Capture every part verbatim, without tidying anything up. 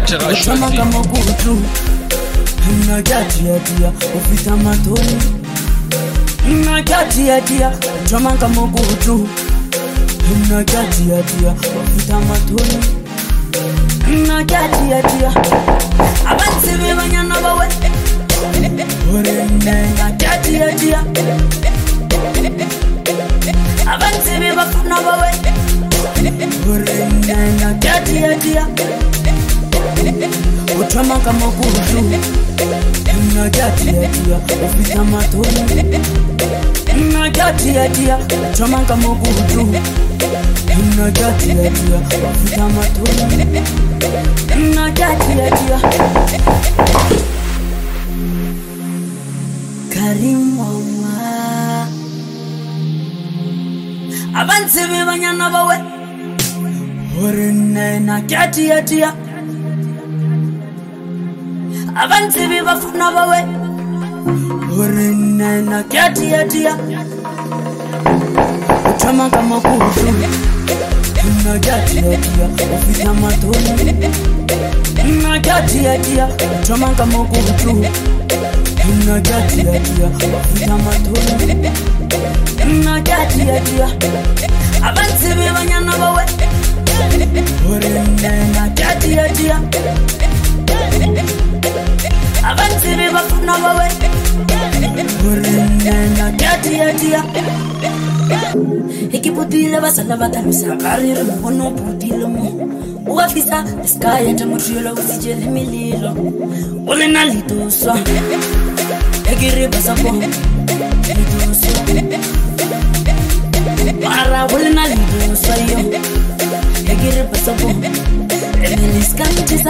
babethe Uchama kama kutu Mnajati ya tia Ufita matoni Mnajati ya tia Uchama kama kutu Mnajati ya tia Ufita matoni Mnajati ya tia Abansi bibanyana bawe Urene Mnajati ya tia Abansi bibafuna bawe Urene Mnajati ya tia Uchama kama kutu Mnajati ya tia Ufita matoni Mnajati ya tia Uchama kama kutu Mnajati ya tia Ufita matoni Mnajati ya tia Karim Mama Abansi bibanyana bawe Urene Mnajati ya tia Abansi bibafuna bawe Urene Mnajati ya tia Uchama kama kutu Mnajati ya tia Ufita matoni Mnajati ya tia Uchama kama kutu Mnajati ya tia Ufita matoni Mnajati ya tia Abansi bibanyana bawe Urene Mnajati ya tia Abansi bibafuna bawe Urene Mnajati ya tia Ikiputile basala batamisa karire mbono putile mo Uwafisa eskaya tamutrilo usijele mililo Ule nalitoswa Egiri basapo Litoswa Mara ule nalitoswa yo Egiri basapo Emeliskantisa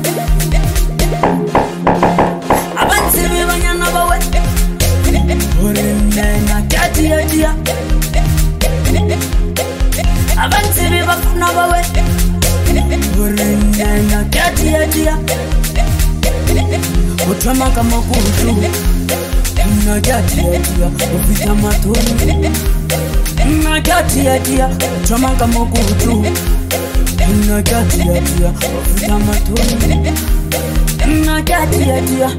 Abansi bibanyana bawe Urene Mnajati ya tia Abansi bibafuna bawe Urene Mnajati ya tia Uchama kama kutu Mnajati ya tia Ufita matoni Mnajati ya tia Uchama kama kutu Mnajati ya tia Ufita matoni Mnajati ya tia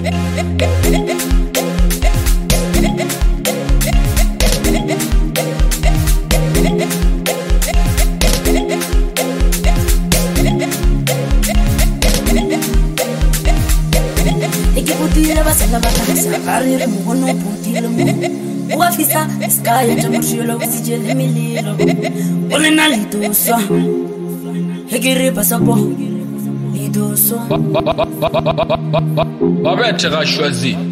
Ikiputile basala batamisa karire mbono putile mo Uwafisa eskaya tamutrilo usijele mililo Ule nalitoswa Egiri basapo Litoswa babethe choisi